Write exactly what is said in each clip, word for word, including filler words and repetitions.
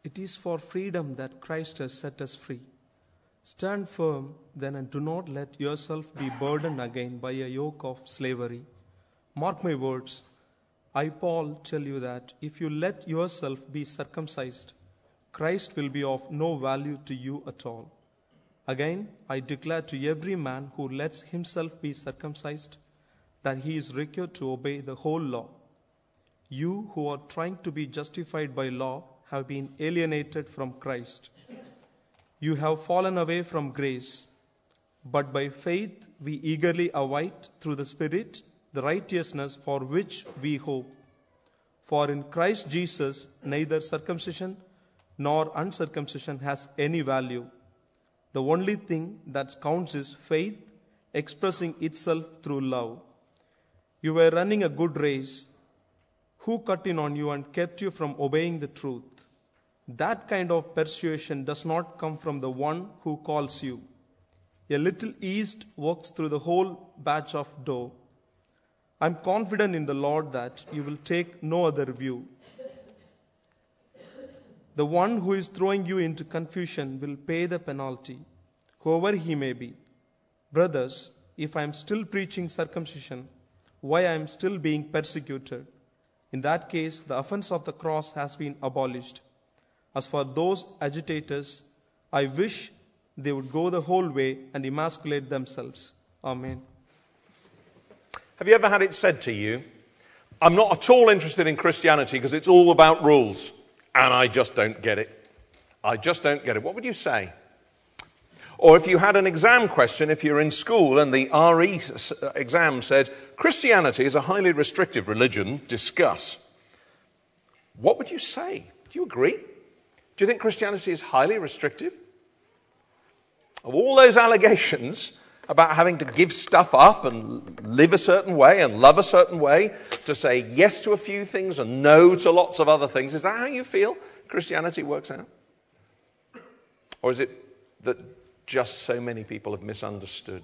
It is for freedom that Christ has set us free. Stand firm then, and do not let yourself be burdened again by a yoke of slavery. Mark my words. I, Paul, tell you that if you let yourself be circumcised, Christ will be of no value to you at all. Again, I declare to every man who lets himself be circumcised that he is required to obey the whole law. You who are trying to be justified by law have been alienated from Christ. You have fallen away from grace, but by faith we eagerly await through the Spirit the righteousness for which we hope. For in Christ Jesus neither circumcision nor uncircumcision has any value. The only thing that counts is faith expressing itself through love. You were running a good race. Who cut in on you and kept you from obeying the truth? That kind of persuasion does not come from the one who calls you. A little yeast works through the whole batch of dough. I am confident in the Lord that you will take no other view. The one who is throwing you into confusion will pay the penalty, whoever he may be. Brothers, if I am still preaching circumcision, why I am still being persecuted? In that case, the offense of the cross has been abolished. As for those agitators, I wish they would go the whole way and emasculate themselves. Amen. Have you ever had it said to you, I'm not at all interested in Christianity because it's all about rules, and I just don't get it. I just don't get it. What would you say? Or if you had an exam question, if you're in school and the R E exam said, Christianity is a highly restrictive religion, discuss. What would you say? Do you agree? Do you think Christianity is highly restrictive? Of all those allegations about having to give stuff up and live a certain way and love a certain way, to say yes to a few things and no to lots of other things, is that how you feel Christianity works out? Or is it that just so many people have misunderstood?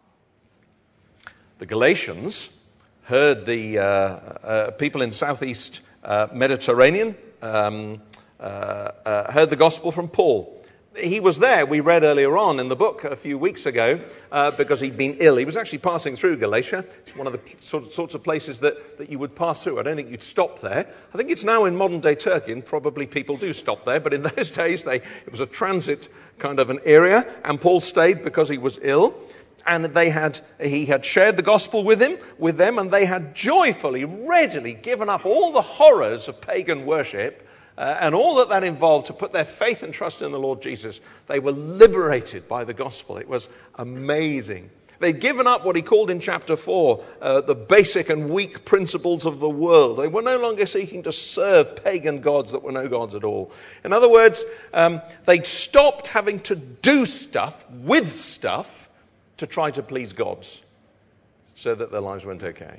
The Galatians heard the uh, uh, people in southeast uh, Mediterranean um, uh, uh, heard the gospel from Paul. He was there, we read earlier on in the book a few weeks ago, uh, because he'd been ill. He was actually passing through Galatia. It's one of the sort of, sorts of places that, that you would pass through. I don't think you'd stop there. I think it's now in modern-day Turkey, and probably people do stop there, but in those days they, it was a transit kind of an area, and Paul stayed because he was ill. And they had, he had shared the gospel with him, with them, and they had joyfully, readily given up all the horrors of pagan worship uh, and all that that involved to put their faith and trust in the Lord Jesus. They were liberated by the gospel. It was amazing. They'd given up what he called in chapter four, uh, the basic and weak principles of the world. They were no longer seeking to serve pagan gods that were no gods at all. In other words, um, they'd stopped having to do stuff with stuff to try to please gods so that their lives went okay.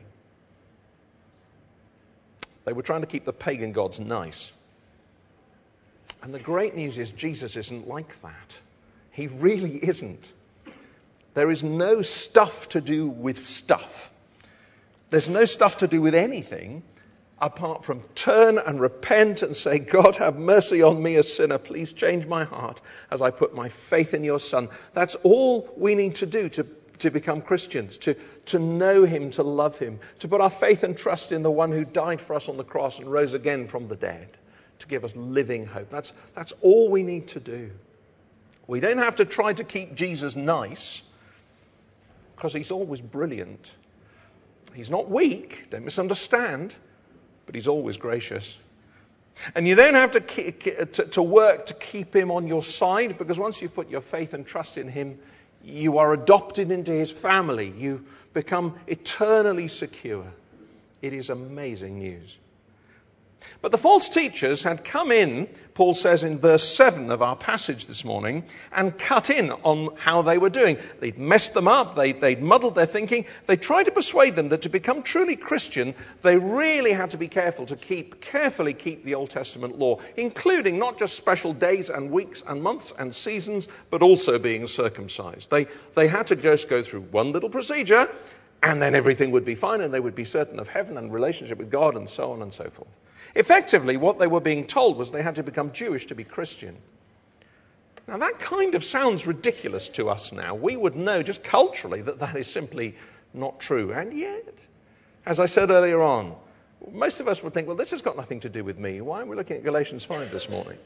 They were trying to keep the pagan gods nice. And the great news is Jesus isn't like that. He really isn't. There is no stuff to do with stuff. There's no stuff to do with anything apart from turn and repent and say, God, have mercy on me, a sinner. Please change my heart as I put my faith in your Son. That's all we need to do to, to become Christians, to, to know him, to love him, to put our faith and trust in the one who died for us on the cross and rose again from the dead, to give us living hope. That's, that's all we need to do. We don't have to try to keep Jesus nice, because he's always brilliant. He's not weak, don't misunderstand, but he's always gracious. And you don't have to, keep, to, to work to keep him on your side, because once you've put your faith and trust in him, you are adopted into his family. You become eternally secure. It is amazing news. But the false teachers had come in, Paul says in verse seven of our passage this morning, and cut in on how they were doing. They'd messed them up, they, they'd muddled their thinking. They tried to persuade them that to become truly Christian, they really had to be careful to keep, carefully keep the Old Testament law, including not just special days and weeks and months and seasons, but also being circumcised. They, they had to just go through one little procedure, and then everything would be fine, and they would be certain of heaven and relationship with God, and so on and so forth. Effectively, what they were being told was they had to become Jewish to be Christian. Now, that kind of sounds ridiculous to us now. We would know just culturally that that is simply not true. And yet, as I said earlier on, most of us would think, well, this has got nothing to do with me. Why are we looking at Galatians five this morning?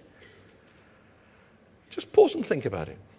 Just pause and think about it.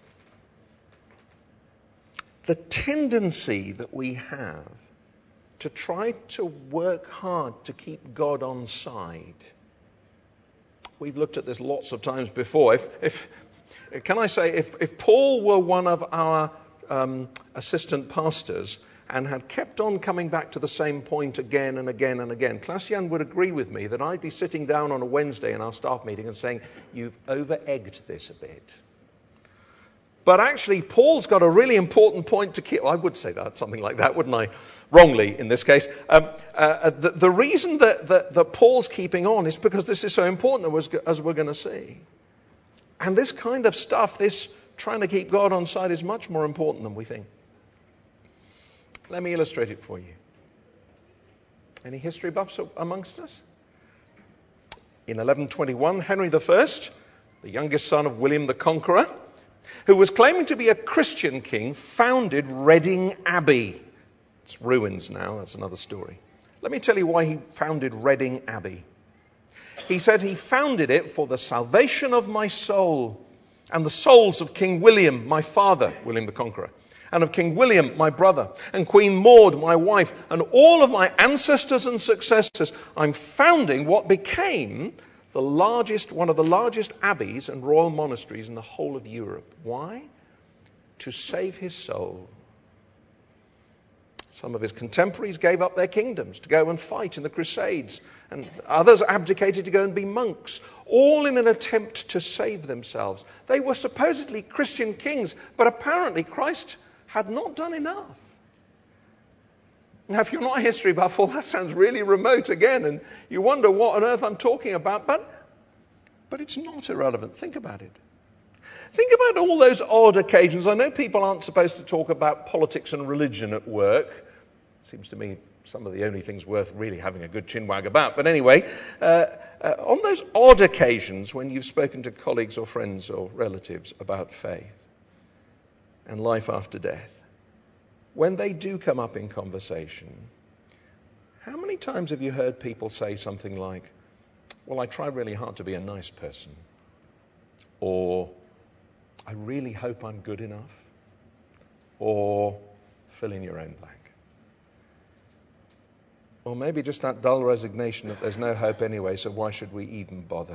The tendency that we have to try to work hard to keep God on side. We've looked at this lots of times before. If, if can I say, if, if Paul were one of our um, assistant pastors and had kept on coming back to the same point again and again and again, Klaas-Jan would agree with me that I'd be sitting down on a Wednesday in our staff meeting and saying, you've over-egged this a bit. But actually, Paul's got a really important point to keep. I would say that, something like that, wouldn't I? Wrongly, in this case. Um, uh, the, the reason that, that, that Paul's keeping on is because this is so important, as, as we're going to see. And this kind of stuff, this trying to keep God on side, is much more important than we think. Let me illustrate it for you. Any history buffs amongst us? In eleven twenty-one, Henry the First, the youngest son of William the Conqueror, who was claiming to be a Christian king, founded Reading Abbey. It's ruins now, that's another story. Let me tell you why he founded Reading Abbey. He said he founded it for the salvation of my soul and the souls of King William, my father, William the Conqueror, and of King William, my brother, and Queen Maud, my wife, and all of my ancestors and successors. I'm founding what became the largest, one of the largest abbeys and royal monasteries in the whole of Europe. Why? To save his soul. Some of his contemporaries gave up their kingdoms to go and fight in the Crusades, and others abdicated to go and be monks, all in an attempt to save themselves. They were supposedly Christian kings, but apparently Christ had not done enough. Now, if you're not a history buff, well, that sounds really remote again, and you wonder what on earth I'm talking about, but, but it's not irrelevant. Think about it. Think about all those odd occasions. I know people aren't supposed to talk about politics and religion at work. Seems to me some of the only things worth really having a good chinwag about. But anyway, uh, uh, on those odd occasions when you've spoken to colleagues or friends or relatives about faith and life after death, when they do come up in conversation, how many times have you heard people say something like, well, I try really hard to be a nice person, or I really hope I'm good enough, or fill in your own blank? Or maybe just that dull resignation that there's no hope anyway, so why should we even bother?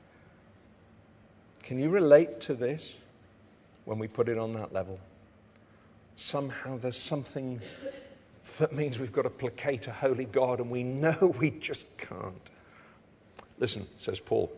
Can you relate to this when we put it on that level? Somehow there's something that means we've got to placate a holy God, and we know we just can't. Listen, says Paul,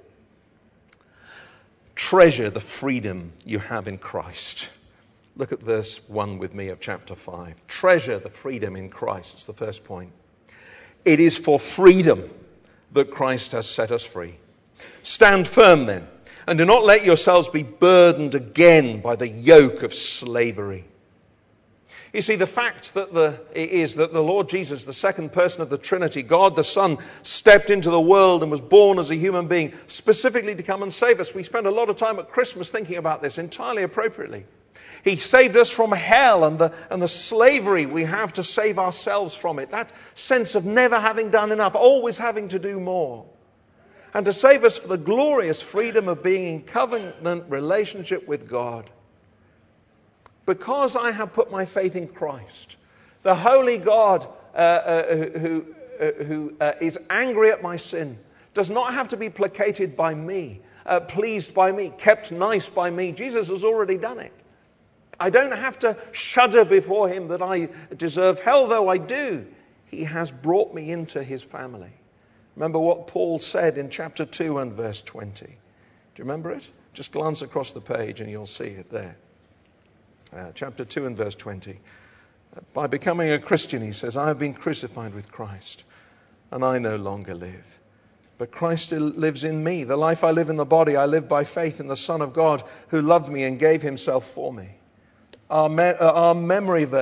treasure the freedom you have in Christ. Look at verse one with me of chapter five. Treasure the freedom in Christ. It's the first point. It is for freedom that Christ has set us free. Stand firm then, and do not let yourselves be burdened again by the yoke of slavery. You see, the fact that the, it is that the Lord Jesus, the second person of the Trinity, God the Son, stepped into the world and was born as a human being specifically to come and save us. We spend a lot of time at Christmas thinking about this entirely appropriately. He saved us from hell and the, and the slavery we have to save ourselves from it. That sense of never having done enough, always having to do more. And to save us for the glorious freedom of being in covenant relationship with God. Because I have put my faith in Christ, the holy God uh, uh, who, uh, who uh, is angry at my sin, does not have to be placated by me, uh, pleased by me, kept nice by me. Jesus has already done it. I don't have to shudder before him that I deserve hell, though I do. He has brought me into his family. Remember what Paul said in chapter two and verse twenty. Do you remember it? Just glance across the page and you'll see it there. Uh, chapter two and verse twenty. By becoming a Christian, he says, I have been crucified with Christ, and I no longer live. But Christ still lives in me. The life I live in the body, I live by faith in the Son of God, who loved me and gave himself for me. Our, me- uh, our memory verse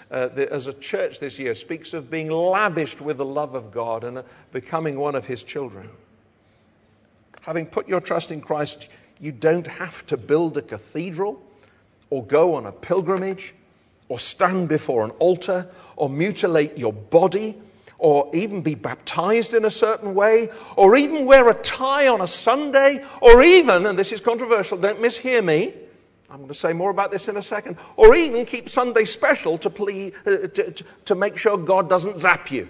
uh, the, as a church this year, speaks of being lavished with the love of God and uh, becoming one of his children. Having put your trust in Christ, you don't have to build a cathedral or go on a pilgrimage or stand before an altar or mutilate your body or even be baptized in a certain way, or even wear a tie on a Sunday, or even, and this is controversial, don't mishear me, I'm going to say more about this in a second, or even keep Sunday special to, plea, uh, to, to, to make sure God doesn't zap you.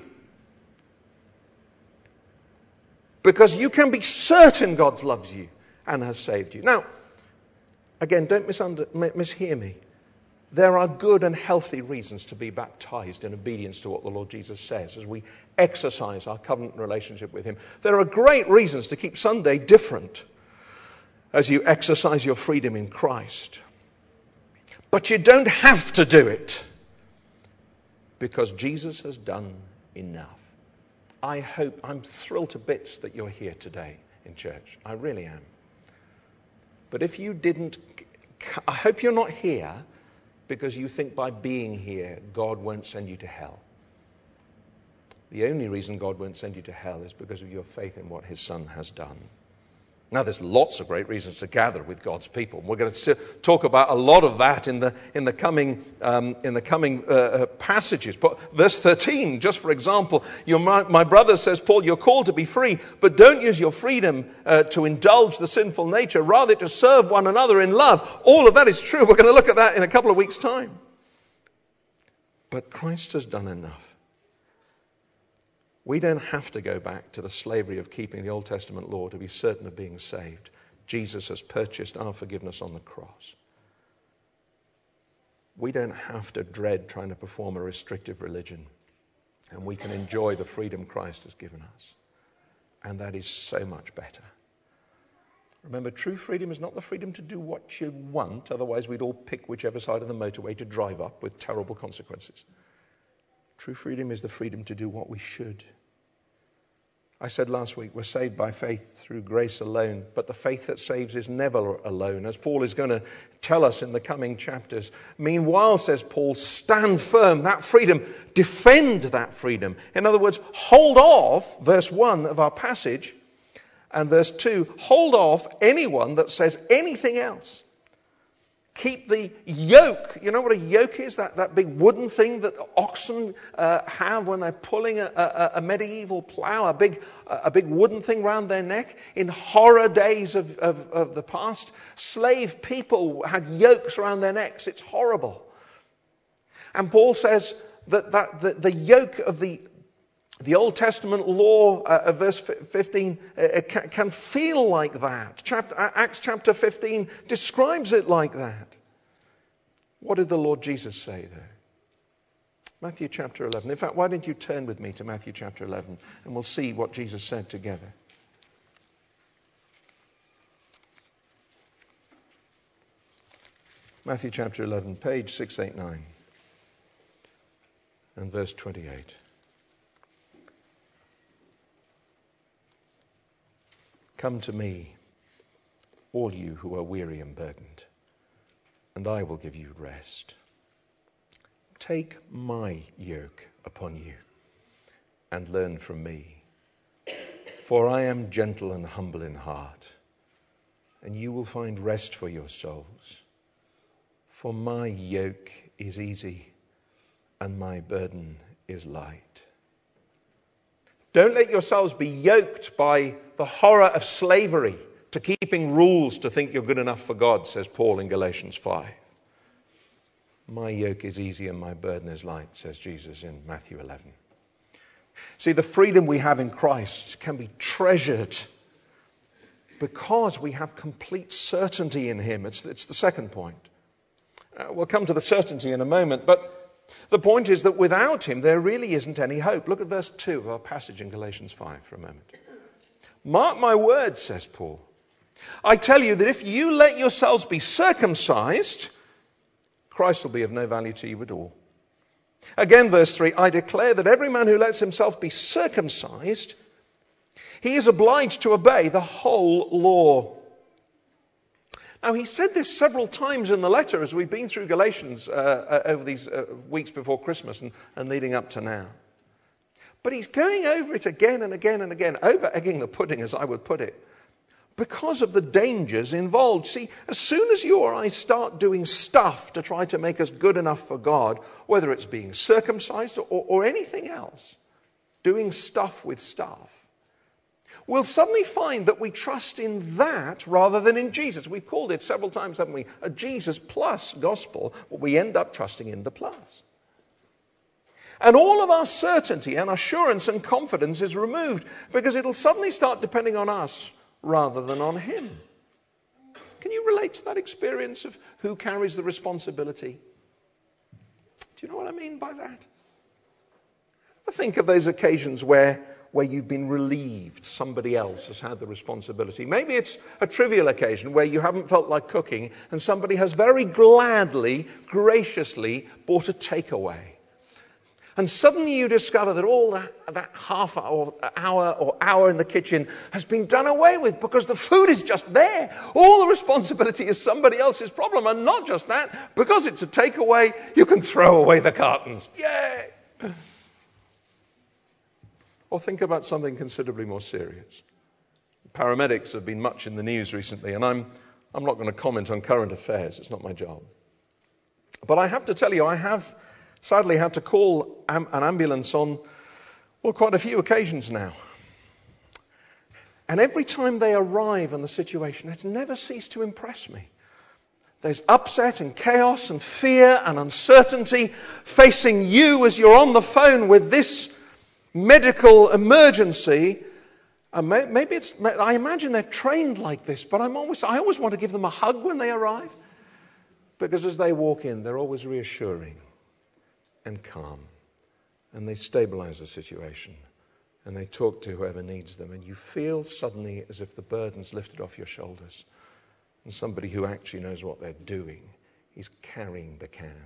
Because you can be certain God loves you and has saved you. Now, again, don't misunder, mishear me. There are good and healthy reasons to be baptized in obedience to what the Lord Jesus says as we exercise our covenant relationship with him. There are great reasons to keep Sunday different as you exercise your freedom in Christ. But you don't have to do it because Jesus has done enough. I hope, I'm thrilled to bits that you're here today in church. I really am. But if you didn't, I hope you're not here because you think by being here, God won't send you to hell. The only reason God won't send you to hell is because of your faith in what his Son has done. Now, there's lots of great reasons to gather with God's people. We're going to talk about a lot of that in the in the coming um, in the coming uh, uh, passages. But verse thirteen, just for example, your, my, my brother says, Paul, you're called to be free, but don't use your freedom uh, to indulge the sinful nature, rather to serve one another in love. All of that is true. We're going to look at that in a couple of weeks' time. But Christ has done enough. We don't have to go back to the slavery of keeping the Old Testament law to be certain of being saved. Jesus has purchased our forgiveness on the cross. We don't have to dread trying to perform a restrictive religion, and we can enjoy the freedom Christ has given us. And that is so much better. Remember, true freedom is not the freedom to do what you want, otherwise we'd all pick whichever side of the motorway to drive up with terrible consequences. True freedom is the freedom to do what we should. I said last week, we're saved by faith through grace alone, but the faith that saves is never alone, as Paul is going to tell us in the coming chapters. Meanwhile, says Paul, stand firm, that freedom, defend that freedom. In other words, hold off, verse one of our passage, and verse two, hold off anyone that says anything else. Keep the yoke. You know what a yoke is? That, that big wooden thing that oxen uh, have when they're pulling a, a, a medieval plow, a big, a big wooden thing round their neck. In horror days of, of, of the past, slave people had yokes around their necks. It's horrible. And Paul says that, that the, the yoke of the The Old Testament law, uh, verse fifteen, uh, can, can feel like that. Chapter, Acts chapter fifteen describes it like that. What did the Lord Jesus say, though? Matthew chapter eleven. In fact, why don't you turn with me to Matthew chapter eleven, and we'll see what Jesus said together. Matthew chapter eleven, page six eighty-nine, and verse twenty-eight. Come to me, all you who are weary and burdened, and I will give you rest. Take my yoke upon you and learn from me, for I am gentle and humble in heart, and you will find rest for your souls. For my yoke is easy and my burden is light. Don't let yourselves be yoked by the horror of slavery to keeping rules to think you're good enough for God, says Paul in Galatians five. My yoke is easy and my burden is light, says Jesus in Matthew eleven. See, the freedom we have in Christ can be treasured because we have complete certainty in him. It's, it's the second point. Uh, we'll come to the certainty in a moment, but the point is that without him, there really isn't any hope. Look at verse two of our passage in Galatians five for a moment. Mark my words, says Paul. I tell you that if you let yourselves be circumcised, Christ will be of no value to you at all. Again, verse three, I declare that every man who lets himself be circumcised, he is obliged to obey the whole law. Now, he said this several times in the letter as we've been through Galatians uh, uh, over these uh, weeks before Christmas and, and leading up to now. But he's going over it again and again and again, over egging the pudding, as I would put it, because of the dangers involved. See, as soon as you or I start doing stuff to try to make us good enough for God, whether it's being circumcised or, or anything else, doing stuff with stuff, we'll suddenly find that we trust in that rather than in Jesus. We've called it several times, haven't we, a Jesus plus gospel, but we end up trusting in the plus. And all of our certainty and assurance and confidence is removed because it'll suddenly start depending on us rather than on him. Can you relate to that experience of who carries the responsibility? Do you know what I mean by that? I think of those occasions where where you've been relieved somebody else has had the responsibility. Maybe it's a trivial occasion where you haven't felt like cooking and somebody has very gladly, graciously bought a takeaway. And suddenly you discover that all that, that half hour, hour or hour in the kitchen has been done away with because the food is just there. All the responsibility is somebody else's problem. And not just that, because it's a takeaway, you can throw away the cartons. Yay! Or think about something considerably more serious. Paramedics have been much in the news recently, and I'm, I'm not going to comment on current affairs. It's not my job. But I have to tell you, I have sadly had to call am- an ambulance on, well, quite a few occasions now. And every time they arrive in the situation, it's never ceased to impress me. There's upset and chaos and fear and uncertainty facing you as you're on the phone with this medical emergency. And maybe it's, I imagine they're trained like this, but I'm always, I always want to give them a hug when they arrive. Because as they walk in, they're always reassuring and calm. And they stabilize the situation. And they talk to whoever needs them. And you feel suddenly as if the burden's lifted off your shoulders. And somebody who actually knows what they're doing is carrying the can.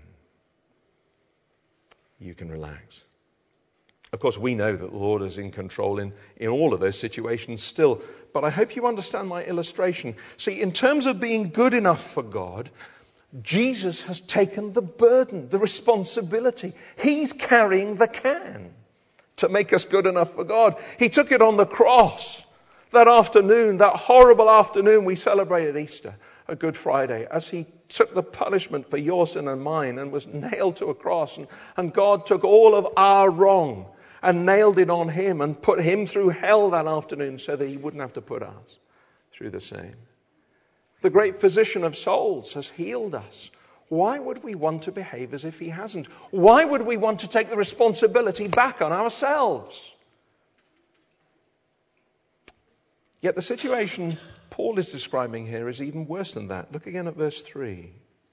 You can relax. Of course, we know that the Lord is in control in, in all of those situations still. But I hope you understand my illustration. See, in terms of being good enough for God, Jesus has taken the burden, the responsibility. He's carrying the can to make us good enough for God. He took it on the cross that afternoon, that horrible afternoon we celebrated Easter, a Good Friday, as he took the punishment for your sin and mine and was nailed to a cross. And, and God took all of our wrong and nailed it on him and put him through hell that afternoon so that he wouldn't have to put us through the same. The great physician of souls has healed us. Why would we want to behave as if he hasn't? Why would we want to take the responsibility back on ourselves? Yet the situation Paul is describing here is even worse than that. Look again at verse three.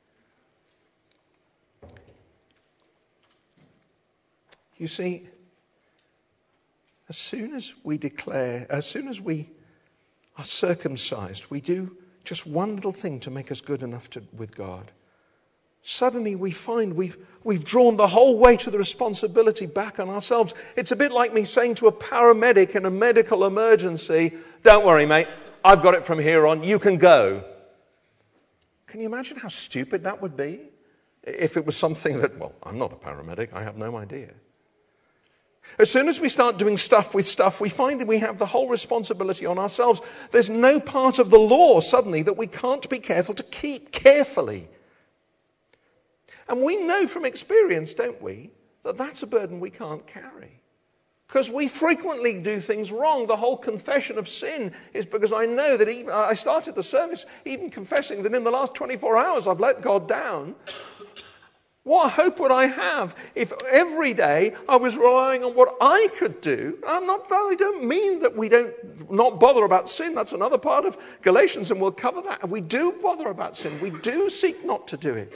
You see, as soon as we declare, as soon as we are circumcised, we do just one little thing to make us good enough to, with God. Suddenly we find we've, we've drawn the whole weight of the responsibility back on ourselves. It's a bit like me saying to a paramedic in a medical emergency, don't worry, mate, I've got it from here on, you can go. Can you imagine how stupid that would be? If it was something that, well, I'm not a paramedic, I have no idea. As soon as we start doing stuff with stuff, we find that we have the whole responsibility on ourselves. There's no part of the law suddenly that we can't be careful to keep carefully. And we know from experience, don't we, that that's a burden we can't carry. Because we frequently do things wrong. The whole confession of sin is because I know that even, I started the service even confessing that in the last twenty-four hours I've let God down. What hope would I have if every day I was relying on what I could do? I'm not, I don't mean that we don't not bother about sin. That's another part of Galatians, and we'll cover that. We do bother about sin. We do seek not to do it.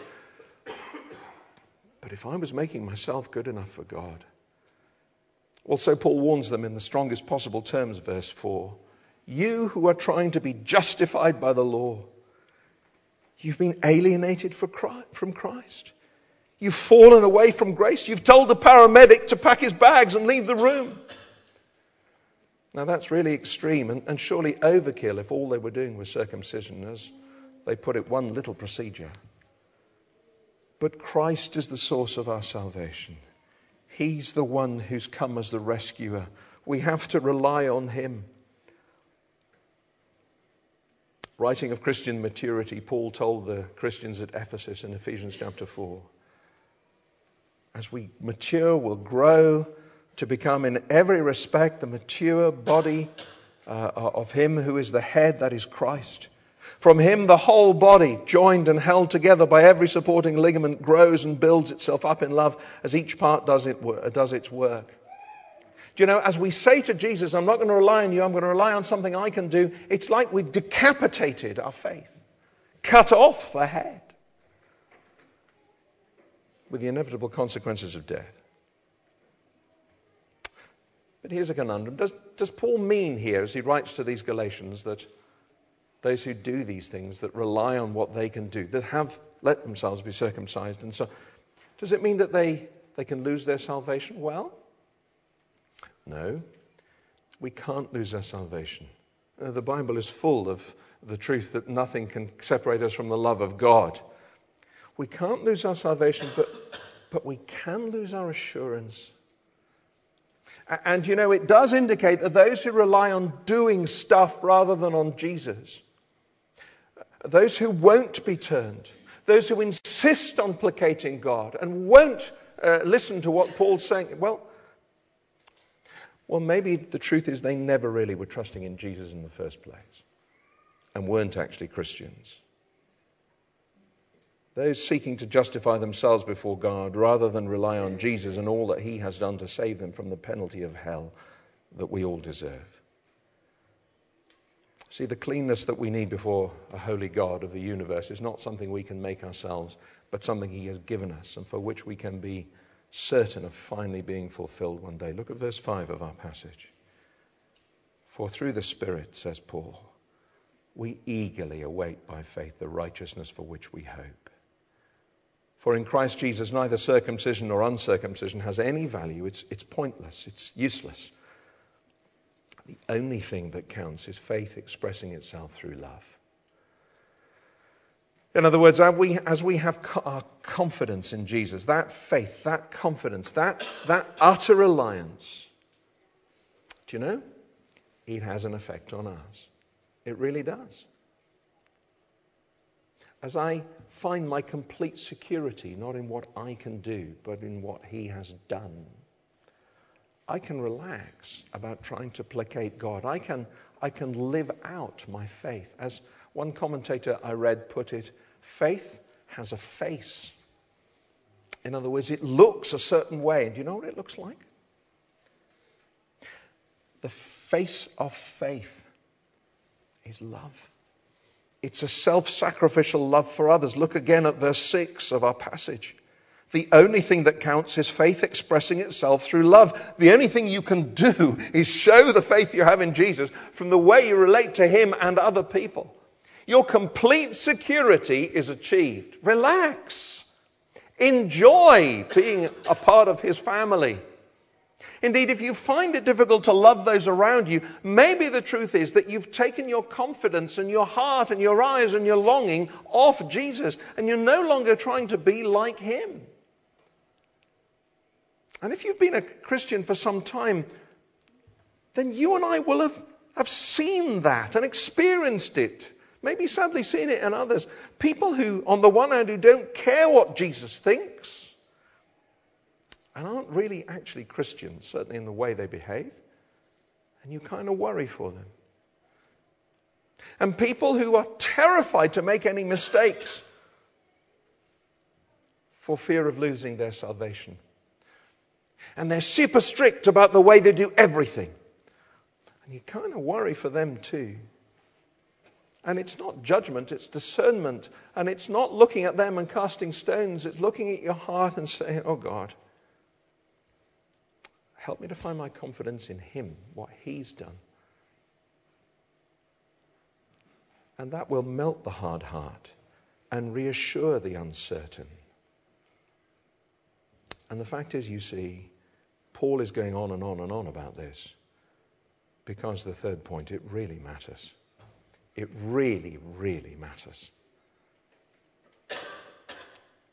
But if I was making myself good enough for God, well, so Paul warns them in the strongest possible terms, verse four. You who are trying to be justified by the law, you've been alienated from Christ. You've fallen away from grace. You've told the paramedic to pack his bags and leave the room. Now that's really extreme and, and surely overkill if all they were doing was circumcision, as they put it, one little procedure. But Christ is the source of our salvation. He's the one who's come as the rescuer. We have to rely on him. Writing of Christian maturity, Paul told the Christians at Ephesus in Ephesians chapter four, as we mature, we'll grow to become in every respect the mature body uh, of him who is the head, that is Christ. From him the whole body, joined and held together by every supporting ligament, grows and builds itself up in love as each part does, it, does its work. Do you know, as we say to Jesus, I'm not going to rely on you, I'm going to rely on something I can do, it's like we've decapitated our faith, cut off the head, with the inevitable consequences of death. But here's a conundrum. Does, does Paul mean here, as he writes to these Galatians, that those who do these things, that rely on what they can do, that have let themselves be circumcised, and so, does it mean that they, they can lose their salvation? Well, no, we can't lose our salvation. Uh, the Bible is full of the truth that nothing can separate us from the love of God. We can't lose our salvation, but, but we can lose our assurance. And, you know, it does indicate that those who rely on doing stuff rather than on Jesus, those who won't be turned, those who insist on placating God and won't uh, listen to what Paul's saying, well, well, maybe the truth is they never really were trusting in Jesus in the first place and weren't actually Christians. Those seeking to justify themselves before God rather than rely on Jesus and all that he has done to save them from the penalty of hell that we all deserve. See, the cleanness that we need before a holy God of the universe is not something we can make ourselves, but something he has given us and for which we can be certain of finally being fulfilled one day. Look at verse five of our passage. For through the Spirit, says Paul, we eagerly await by faith the righteousness for which we hope. For in Christ Jesus, neither circumcision nor uncircumcision has any value. It's, it's pointless. It's useless. The only thing that counts is faith expressing itself through love. In other words, as we, as we have co- our confidence in Jesus, that faith, that confidence, that, that utter reliance, do you know, it has an effect on us. It really does. As I find my complete security not in what I can do, but in what he has done, I can relax about trying to placate God. I can, I can live out my faith. As one commentator I read put it, faith has a face. In other words, it looks a certain way. And do you know what it looks like? The face of faith is love. It's a self-sacrificial love for others. Look again at verse six of our passage. The only thing that counts is faith expressing itself through love. The only thing you can do is show the faith you have in Jesus from the way you relate to him and other people. Your complete security is achieved. Relax. Enjoy being a part of his family. Indeed, if you find it difficult to love those around you, maybe the truth is that you've taken your confidence and your heart and your eyes and your longing off Jesus, and you're no longer trying to be like him. And if you've been a Christian for some time, then you and I will have, have seen that and experienced it. Maybe sadly seen it in others. People who, on the one hand, who don't care what Jesus thinks and aren't really actually Christians, certainly in the way they behave. And you kind of worry for them. And people who are terrified to make any mistakes for fear of losing their salvation. And they're super strict about the way they do everything. And you kind of worry for them too. And it's not judgment, it's discernment. And it's not looking at them and casting stones. It's looking at your heart and saying, oh God, help me to find my confidence in him, what he's done. And that will melt the hard heart and reassure the uncertain. And the fact is, you see, Paul is going on and on and on about this because the third point, it really matters. It really, really matters.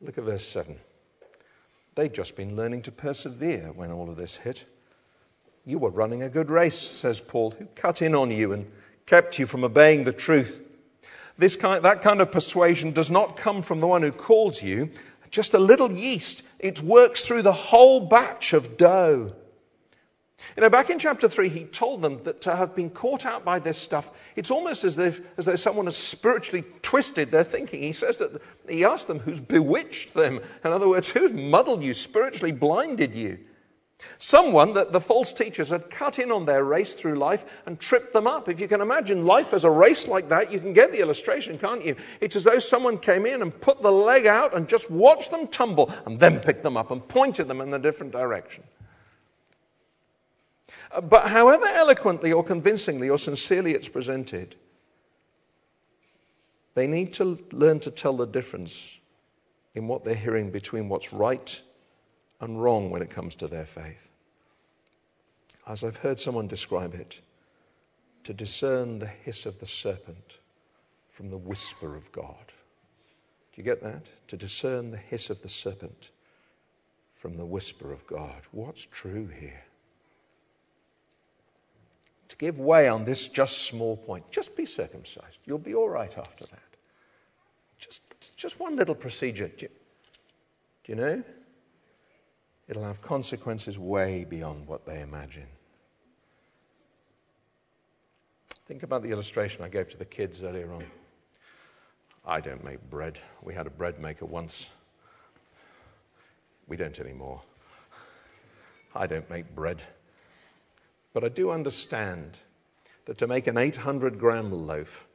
Look at verse seven. They'd just been learning to persevere when all of this hit. You were running a good race, says Paul, who cut in on you and kept you from obeying the truth. This kind, that kind of persuasion does not come from the one who calls you. Just a little yeast. It works through the whole batch of dough. You know, back in chapter three, he told them that to have been caught out by this stuff, it's almost as if as though someone has spiritually twisted their thinking. He says that he asked them who's bewitched them. In other words, who's muddled you, spiritually blinded you? Someone that the false teachers had cut in on their race through life and tripped them up. If you can imagine life as a race like that, you can get the illustration, can't you? It's as though someone came in and put the leg out and just watched them tumble and then picked them up and pointed them in a different direction. But however eloquently or convincingly or sincerely it's presented, they need to learn to tell the difference in what they're hearing between what's right and wrong when it comes to their faith. As I've heard someone describe it, to discern the hiss of the serpent from the whisper of God. Do you get that? To discern the hiss of the serpent from the whisper of God. What's true here? To give way on this just small point, just be circumcised. You'll be all right after that. Just, just one little procedure. Do you, do you know? It'll have consequences way beyond what they imagine. Think about the illustration I gave to the kids earlier on. I don't make bread. We had a bread maker once. We don't anymore. I don't make bread. But I do understand that to make an eight hundred gram loaf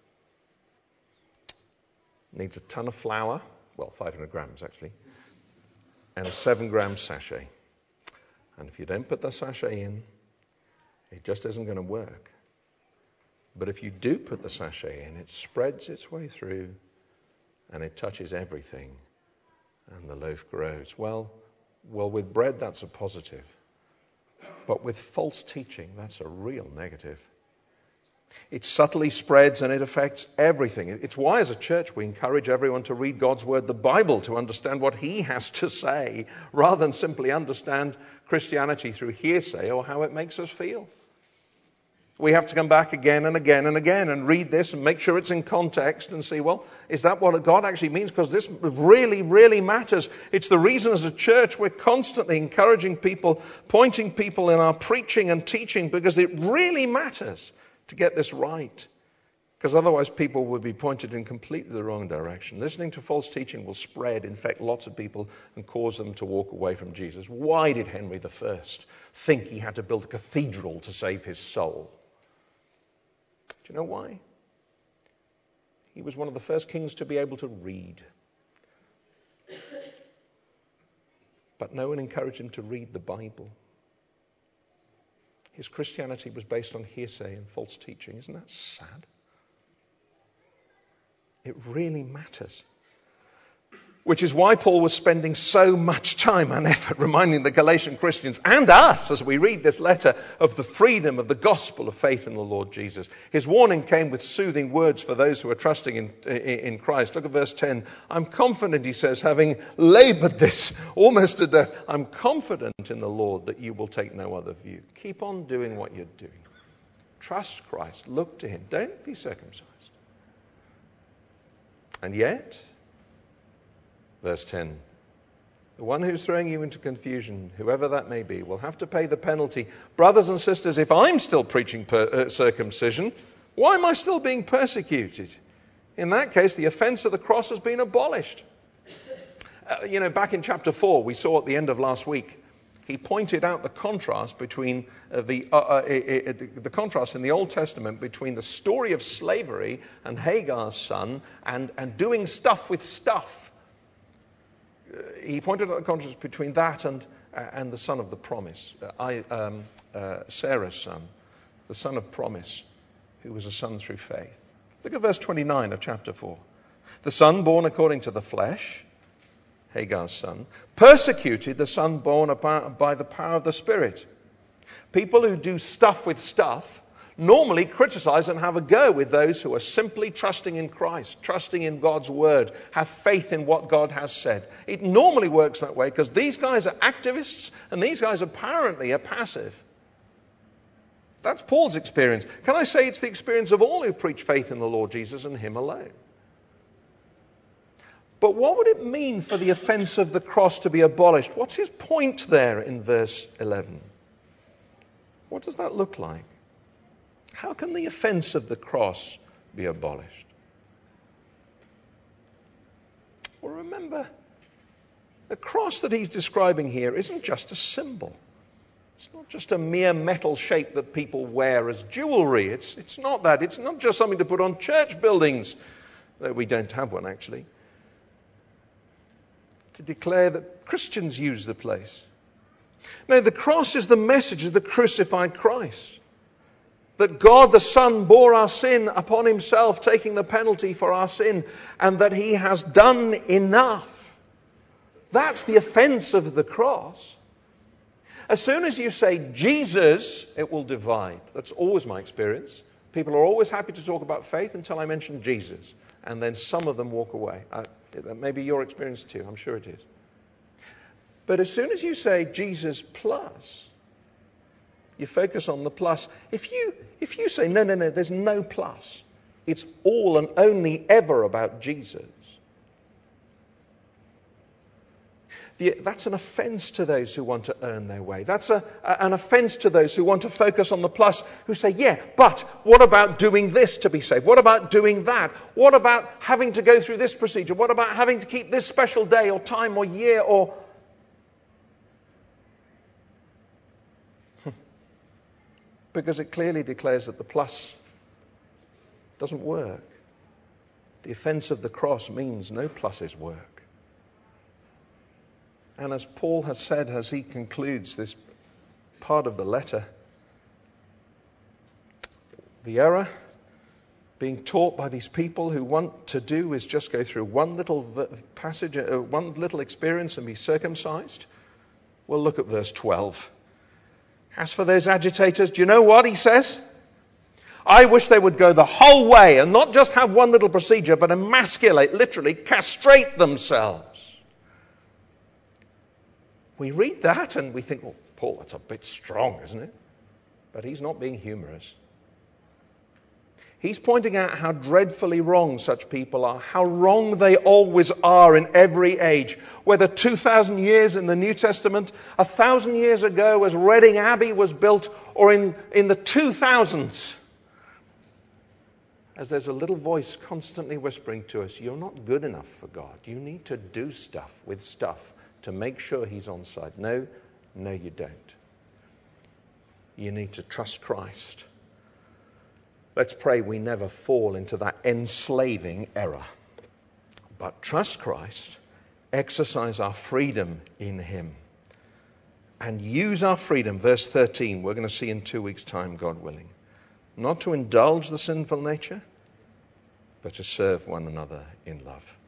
needs a ton of flour, well, five hundred grams actually, and a seven gram sachet. And if you don't put the sachet in, it just isn't going to work. But if you do put the sachet in, it spreads its way through and it touches everything and the loaf grows. Well, well, with bread, that's a positive. But with false teaching, that's a real negative. It subtly spreads and it affects everything. It's why as a church we encourage everyone to read God's word, the Bible, to understand what he has to say, rather than simply understand Christianity through hearsay or how it makes us feel. We have to come back again and again and again and read this and make sure it's in context and see, well, is that what God actually means? Because this really, really matters. It's the reason as a church we're constantly encouraging people, pointing people in our preaching and teaching, because it really matters to get this right. Because otherwise people will be pointed in completely the wrong direction. Listening to false teaching will spread, infect lots of people and cause them to walk away from Jesus. Why did Henry the First think he had to build a cathedral to save his soul? Do you know why? He was one of the first kings to be able to read. But no one encouraged him to read the Bible. His Christianity was based on hearsay and false teaching. Isn't that sad? It really matters. Which is why Paul was spending so much time and effort reminding the Galatian Christians and us as we read this letter of the freedom of the gospel of faith in the Lord Jesus. His warning came with soothing words for those who are trusting in, in Christ. Look at verse ten. I'm confident, he says, having labored this almost to death, I'm confident in the Lord that you will take no other view. Keep on doing what you're doing. Trust Christ. Look to him. Don't be circumcised. And yet, verse ten, the one who's throwing you into confusion, whoever that may be, will have to pay the penalty. Brothers and sisters, if I'm still preaching per, uh, circumcision, why am I still being persecuted? In that case, the offense of the cross has been abolished. Uh, you know, back in chapter four, we saw at the end of last week, he pointed out the contrast between uh, the, uh, uh, uh, uh, the contrast in the Old Testament between the story of slavery and Hagar's son and, and doing stuff with stuff. He pointed out the contrast between that and, uh, and the son of the promise, uh, I, um, uh, Sarah's son, the son of promise, who was a son through faith. Look at verse twenty-nine of chapter four. The son born according to the flesh, Hagar's son, persecuted the son born by the power of the Spirit. People who do stuff with stuff normally criticize and have a go with those who are simply trusting in Christ, trusting in God's word, have faith in what God has said. It normally works that way because these guys are activists and these guys apparently are passive. That's Paul's experience. Can I say it's the experience of all who preach faith in the Lord Jesus and him alone? But what would it mean for the offense of the cross to be abolished? What's his point there in verse eleven? What does that look like? How can the offense of the cross be abolished? Well, remember, the cross that he's describing here isn't just a symbol. It's not just a mere metal shape that people wear as jewelry. It's, it's not that. It's not just something to put on church buildings, though we don't have one actually, to declare that Christians use the place. No, the cross is the message of the crucified Christ. That God the Son bore our sin upon himself, taking the penalty for our sin, and that he has done enough. That's the offense of the cross. As soon as you say Jesus, it will divide. That's always my experience. People are always happy to talk about faith until I mention Jesus. And then some of them walk away. Uh, that may be your experience too. I'm sure it is. But as soon as you say Jesus plus, you focus on the plus. If you, if you say, no, no, no, there's no plus. It's all and only ever about Jesus. The, that's an offense to those who want to earn their way. That's a, a, an offense to those who want to focus on the plus, who say, yeah, but what about doing this to be saved? What about doing that? What about having to go through this procedure? What about having to keep this special day or time or year or... Because it clearly declares that the plus doesn't work. The offense of the cross means no pluses work. And as Paul has said as he concludes this part of the letter, the error being taught by these people who want to do is just go through one little passage, uh, one little experience and be circumcised. Well, look at verse twelve. As for those agitators, do you know what he says? I wish they would go the whole way and not just have one little procedure, but emasculate, literally castrate themselves. We read that and we think, well, Paul, that's a bit strong, isn't it? But he's not being humorous. He's pointing out how dreadfully wrong such people are, how wrong they always are in every age. Whether two thousand years in the New Testament, a thousand years ago as Reading Abbey was built, or in, in the two thousands, as there's a little voice constantly whispering to us, you're not good enough for God. You need to do stuff with stuff to make sure he's on side. No, no you don't. You need to trust Christ. Let's pray we never fall into that enslaving error. But trust Christ, exercise our freedom in him, and use our freedom, verse thirteen, we're going to see in two weeks' time, God willing, not to indulge the sinful nature, but to serve one another in love.